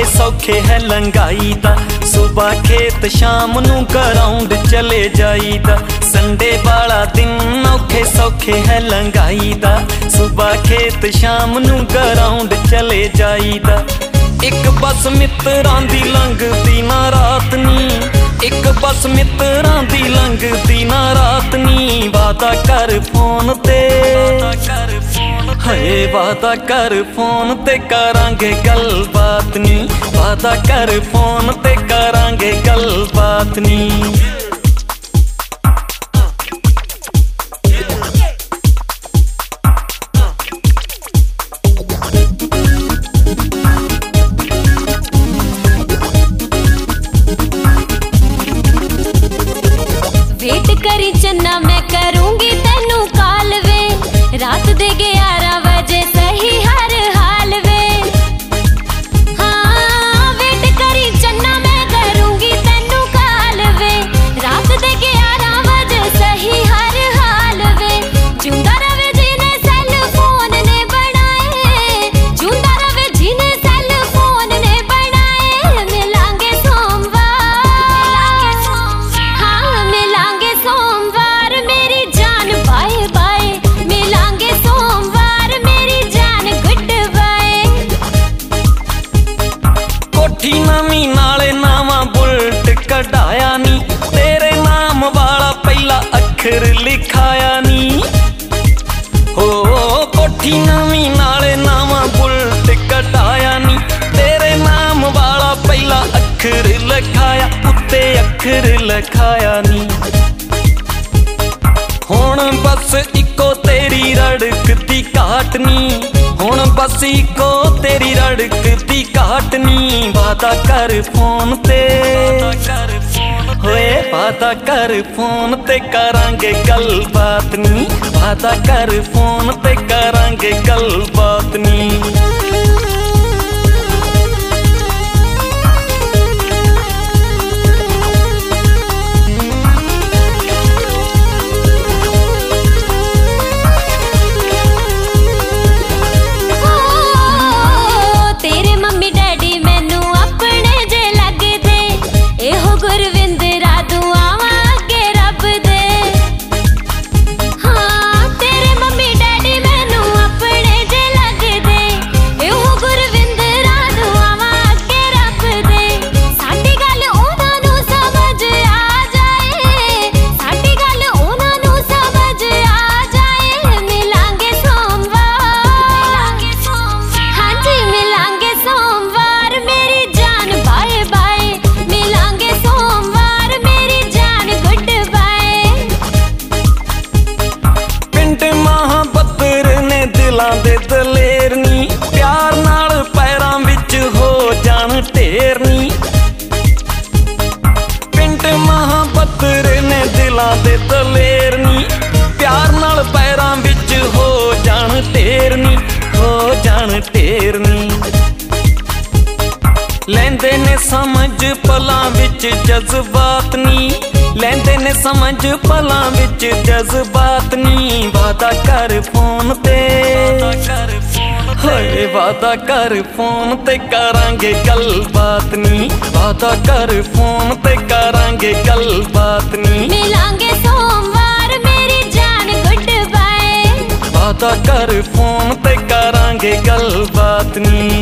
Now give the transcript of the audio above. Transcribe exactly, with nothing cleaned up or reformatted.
सौखे है लंगाई दा। सुबह खेत शाम नू ग्राउंड चले जाईदा। संडे वाला दिन औखे सौखे है लंगाई दा। सुबह खेत शाम नू ग्राउंड चले जाईदा। एक बस मित्रां दी लंघदी ना रात नी, एक बस मित्रां दी लंघदी ना रात नी। वादा कर फोन ते हाय वादा कर फोन ते करांगे गलबात नी। वादा कर फोन ते करांगे गलबात नी। वेट करी चन्ना मैं करूंगी तेनू कॉल वे। रात दे ग्यारह बजे सही हर हाल वे। हाँ वेट करी चन्ना मैं करूंगी तेनू कॉल वे। रात दे ग्यारह बजे सही हर हाल वे। जिंदा रवे जिने सेल फोन ने बनाए, जिंदा रवे जिने सेल फोन ने बनाए। मिलांगे सोमवार, हाँ मिलांगे सोमवार मेरी जान बाय बाय। मिलांगे सोमवार मेरी जान गुड बाय। कोठी नवी नाले नावा बुलट कढ़ाया नी। तेरे नाम वाला पहला अखर लिखाया नी। हो कोठी नवी नाले नावा बुलट कढ़ाया नी। तेरे नाम वाला पहला अखर लिखाया, उत्ते अखर लिखाया नी। हुण बस इको तेरी रड़कती काटनी, हुण बस इको तेरी रड़कती काटनी। वादा कर फोन ते होए वादा कर फोन ते करांगे गलबात नी। वादा कर फोन ते करांगे गलबात नी। तेरे मम्मी डैडी मैनू अपने जे लगदे। एहो गुरविंदरा दुआवां अगे रब दे। हाँ तेरे मम्मी डैडी मैनू अपने जे लगदे। एहो गुरविंदरा दुआवां अगे रब दे। साडी गल उन्हां नू समझ आ जाए, साडी गल उन्हां नू समझ आ जाए। मिलांगे सोमवार, हाँ जी मिलांगे सोमवार मेरी जान बाय बाय। मिलांगे सोमवार मेरी जान गुड बाय। पिंड महाबतर ने दिलां दे दलेर नी। प्यार नाल पैरां विच हो जाण ढेर नी। पिंड महाबतर ने दिलां दे दलेर नी। प्यार नाल पैरां विच हो जाण ढेर नी, हो जाण ढेर नी। लैंदे ने समझ पलां विच जज्बात नी, लैंदे ने समझ पलां विच जज्बात नी। वादा कर फोन ते होए वादा कर फोन ते करांगे गलबात नी। वादा कर फोन ते करांगे गलबात नी। मिलांगे सोमवार मेरी जान गुड बाय। वादा कर फोन ते करांगे गलबात नी।